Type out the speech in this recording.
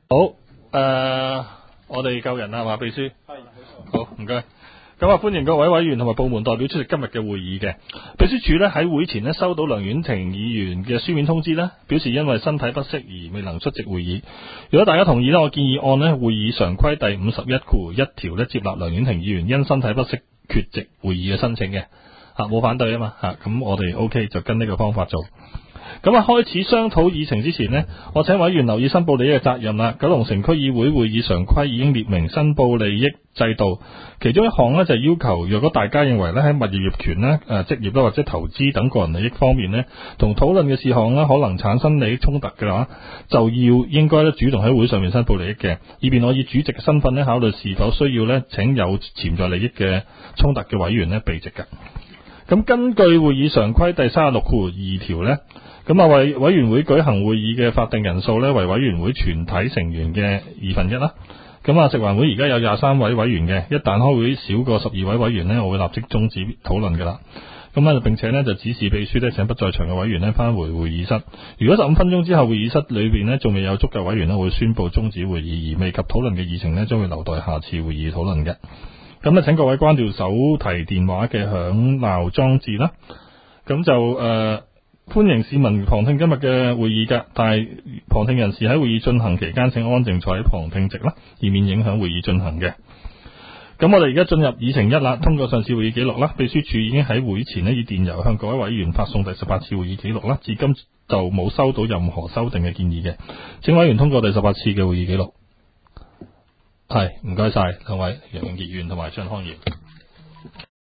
好，我哋夠人啦，係嘛，秘書？係，好，唔該。咁啊，歡迎各位委員同埋部門代表出席今日嘅會議嘅。秘書處呢喺會前呢收到梁婉婷議員嘅書面通知呢，表示因為身體不適而未能出席會議。如果大家同意呢，我建議按呢會議常規第51條呢接納梁婉婷議員因身體不適缺席會議嘅申請嘅。冇反對啊嘛，咁我哋 OK 就跟呢個方法做。咁開始商討議程之前呢，我請委員留意申報利益嘅責任啦。九龍城區議會會議常規已經列明申報利益制度，其中一項呢，就係要求，若果大家認為呢喺物業業權呢、職業啦或者投資等個人利益方面呢，同討論嘅事項呢可能產生利益衝突嘅話，就應該主動喺會上面申報利益嘅，以便我以主席嘅身份呢考慮是否需要呢請有潛在利益嘅衝突嘅委員呢避席嘅。咁根據會議常規第36.2條呢，為委員會舉行會議嘅法定人數呢，為委員會全體成員嘅1/2啦。食環會而家有23位委員嘅，一旦開會少過12位委員呢，我會立即終止討論噶啦。並且呢就指示秘書呢請不在場嘅委員呢返回會議室。如果15分鐘之後會議室裏邊呢仲未有足夠委員呢，會宣布終止會議，而未及討論嘅議程呢將會留待下次會議討論嘅。請各位關掉手提電話嘅響鬧裝置啦。歡迎市民旁聽今日嘅會議㗎，但係旁聽人士喺會議進行期間請安靜坐喺旁聽席啦，以免影響會議進行嘅。我哋而家進入議程1啦，通過上次會議記錄啦。秘書處已經喺會前以電郵向各位委員發送第18次會議記錄啦，至今就冇收到任何修訂嘅建議嘅。請委員通過第18次嘅會議記錄。係，唔該晒兩位楊永傑議員同埋張康耀。